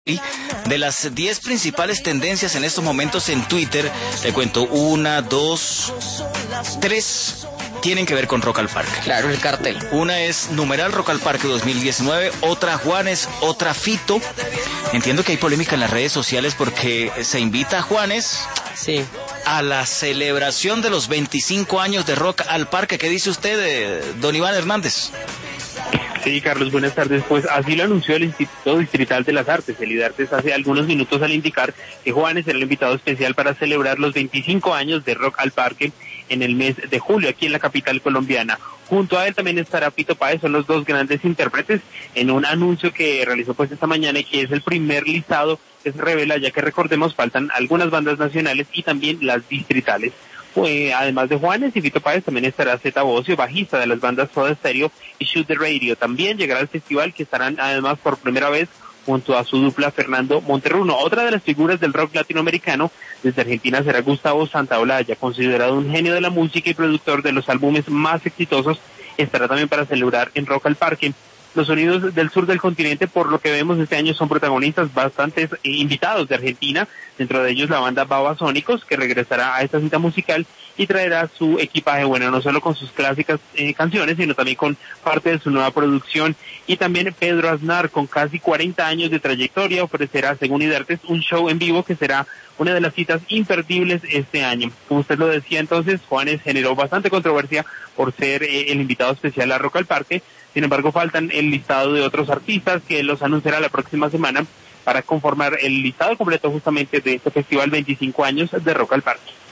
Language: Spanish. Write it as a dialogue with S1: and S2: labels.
S1: Y de las 10 principales tendencias en estos momentos en Twitter, le cuento 1, 2, 3 tienen que ver con Rock al Parque.
S2: Claro, el cartel.
S1: Una es numeral Rock al Parque 2019, otra Juanes, otra Fito. Entiendo que hay polémica en las redes sociales porque se invita a Juanes
S2: Sí.
S1: a la celebración de los 25 años de Rock al Parque. ¿Qué dice usted, don Iván Hernández?
S3: Sí, Carlos, buenas tardes. Pues así lo anunció el Instituto Distrital de las Artes, el IDARTES, hace algunos minutos al indicar que Juanes será el invitado especial para celebrar los 25 años de Rock al Parque en el mes de julio, aquí en la capital colombiana. Junto a él también estará Fito Páez, son los dos grandes intérpretes, en un anuncio que realizó pues esta mañana y que es el primer listado que se revela, ya que recordemos, faltan algunas bandas nacionales y también las distritales. Además de Juanes y Fito Páez, también estará Zeta Bosio, bajista de las bandas Soda Stereo y Shoot the Radio. También llegará al festival, que estarán además por primera vez junto a su dupla Fernando Monterruno. Otra de las figuras del rock latinoamericano desde Argentina será Gustavo Santaolalla, considerado un genio de la música y productor de los álbumes más exitosos. Estará también para celebrar en Rock al Parque. Los sonidos del sur del continente, por lo que vemos este año, son protagonistas bastantes invitados de Argentina, dentro de ellos la banda Babasónicos, que regresará a esta cita musical y traerá su equipaje, bueno, no solo con sus clásicas canciones, sino también con parte de su nueva producción. Y también Pedro Aznar, con casi 40 años de trayectoria, ofrecerá, según IDARTES, un show en vivo que será una de las citas imperdibles este año. Como usted lo decía entonces, Juanes generó bastante controversia por ser el invitado especial a Rock al Parque. Sin embargo, faltan el listado de otros artistas que los anunciará la próxima semana para conformar el listado completo justamente de este festival 25 años de Rock al Parque.